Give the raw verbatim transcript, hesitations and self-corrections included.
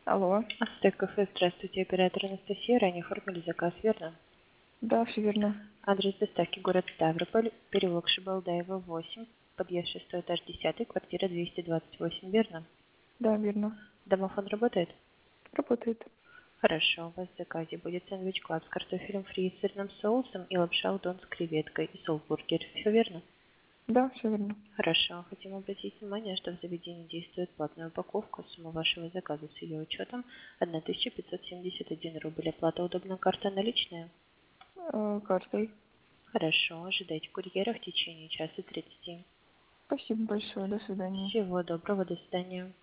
Алло. Ацтек кафе, здравствуйте, оператор Анастасия, ранее оформили заказ, верно? Да, все верно. Адрес доставки город Ставрополь, переулок Шабалдаева, восемь, подъезд шестой этаж десятый, квартира двести двадцать восемь, верно? Да, верно. Домофон работает? Работает. Хорошо, у вас в заказе будет сэндвич клаб с картофелем фри и сырным соусом и лапша удон с креветкой и соус-бургер, все верно? Да, все верно. Хорошо, хотим обратить внимание, что в заведении действует платная упаковка. Сумма вашего заказа с ее учетом тысяча пятьсот семьдесят один рубль. Оплата удобная, карта наличная? Э, картой. Хорошо, ожидайте курьера в течение часа тридцати. Спасибо большое. До свидания. Всего доброго, до свидания.